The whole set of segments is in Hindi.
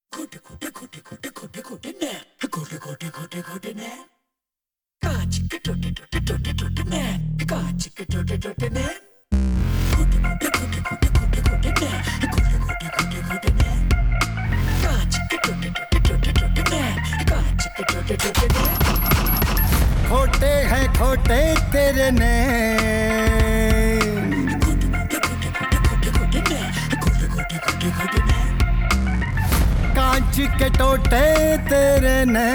खोटे खोटे खोटे खोटे खोटे खोटे ने खोटे खोटे खोटे खोटे ने कांच के टोटे टोटे टोटे टोटे ने कांच के टोटे टोटे ने खोटे खोटे खोटे खोटे खोटे खोटे ने खोटे खोटे खोटे खोटे ने कांच के टोटे टोटे टोटे टोटे ने कांच के टोटे टोटे ने खोटे हैं खोटे तेरे ने खोटे खोटे खोटे खोटे खोटे ने खोटे खोटे खोटे खोटे ने कांच के टोटे तेरे ने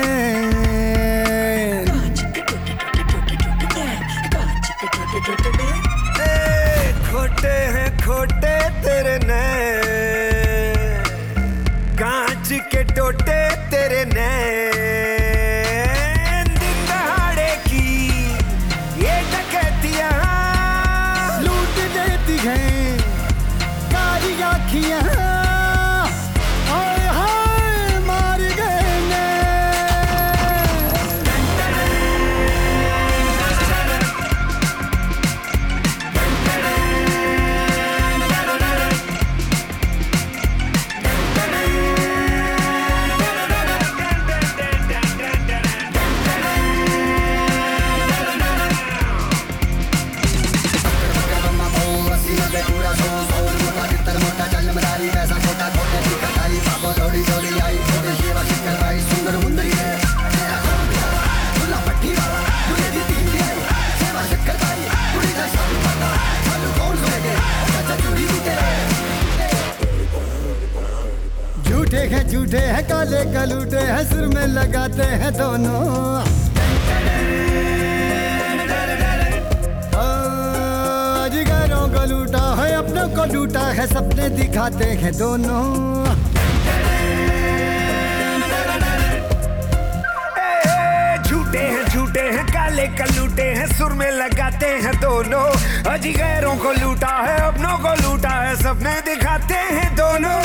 कांच के टोटे टोटे टोटे टोटे ने कांच के टोटे टोटे ने खोटे हैं खोटे तेरे ने कांच के टोटे तेरे ने दिन दहाड़े की ये डकैतियां लूट देती हैं कारी आँखियाँ हाय हाय मार गए ने झूठे हैं काले कलूटे हैं सिर में लगाते हैं दोनों जिगरों को लूटा है अपनों को लूटा है सपने दिखाते हैं दोनों झूठे हैं काले कलूटे हैं सुर में लगाते हैं दोनों अजी गैरों को लूटा है अपनों को लूटा है सपने दिखाते हैं दोनों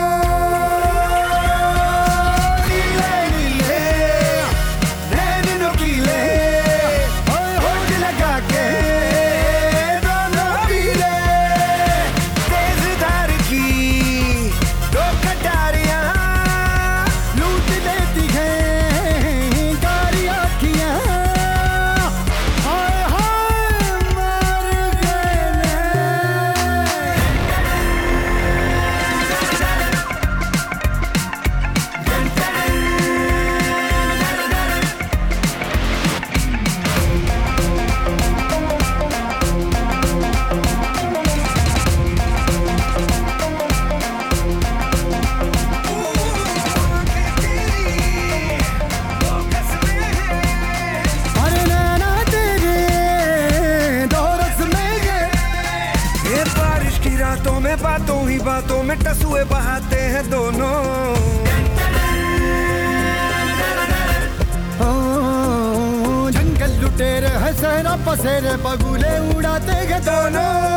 बातों ही बातों में टसुए बहाते हैं दोनों जंगल लुटेरे हैं सहरा पसेरे बगुले उड़ाते हैं दोनों